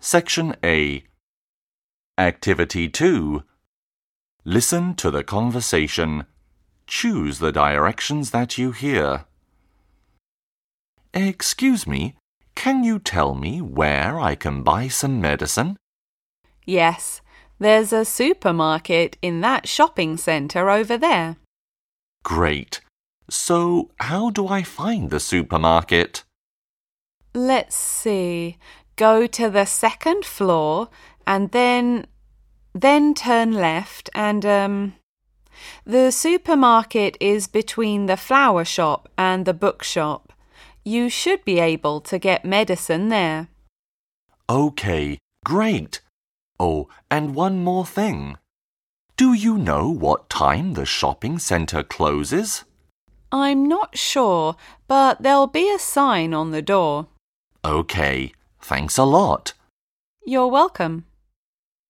Section A. Activity 2. Listen to the conversation. Choose the directions that you hear. Excuse me, can you tell me where I can buy some medicine? Yes, there's a supermarket in that shopping centre over there. Great. So, how do I find the supermarket? Let's see. Go to the second floor and then turn left and the supermarket is between the flower shop and the bookshop. You should be able to get medicine there. Okay, great. Oh, and one more thing. Do you know what time the shopping centre closes? I'm not sure, but there'll be a sign on the door. Okay, thanks a lot. You're welcome.